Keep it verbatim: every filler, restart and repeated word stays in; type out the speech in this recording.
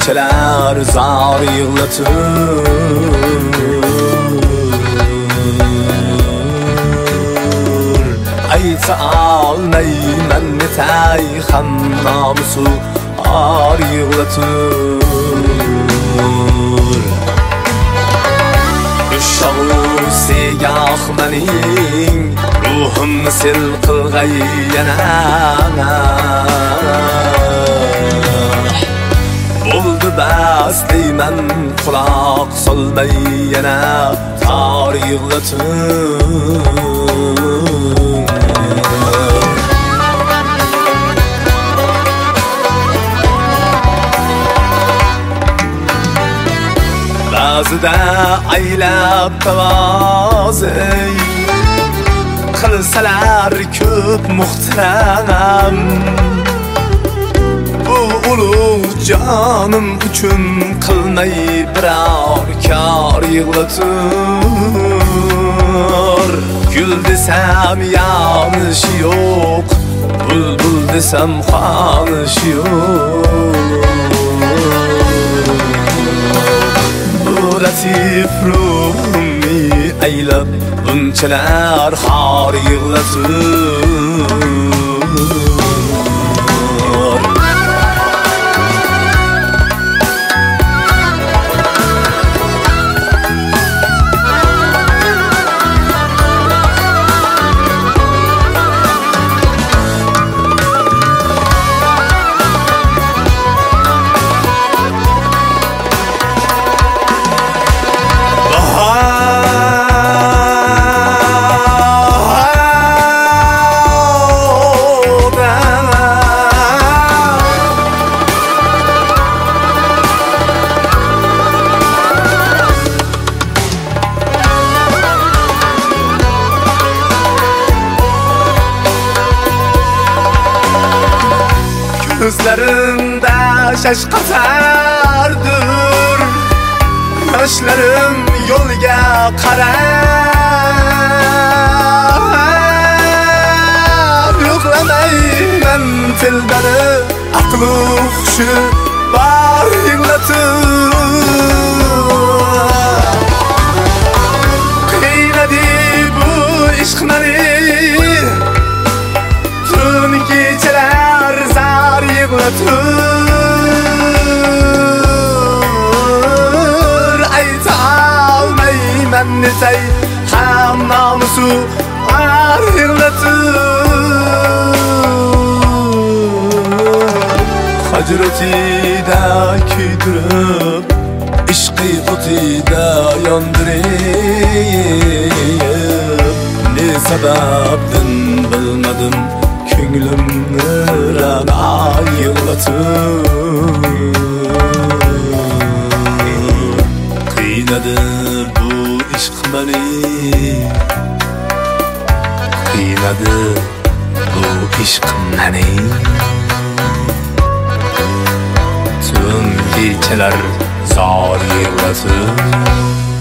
geceler zar yığlatır. Ayta almayman netay ham namusu ar yığlatır. Uşağı segah mening ruhum sil qilg'ay yana. Bo'ldi bas deyman quloq solmay yana tor yig'latib. Ba'zida aylab tavozi qilsalar ko'p muhtaram. Bu ulug' jonim uchun qilmay biror kor yig'latur. Gul desam yonishi yo'q, bulbul desam xonishi yo'q. Bu latif ruhimni aylab bunchalar xor yig'latur. Gözlerimde şaş qatardır, yoshlarım yo'lga qarab. Yo'qlamayman tildani aqlu hushi bor yig'latib. Qiynadi bu ishq meni tun kechalar zar yig'latur. Ayta olmayman netay ham namusu ar yig'latur. Hajratida kuydirib ishqi o'tida yondirib. Ne sababdan bilmadim ko'nglimni rana yig'latib. Qiynadi bu ishq meni, qiynadi bu ishq meni. Tun kechalar zor yig'latib.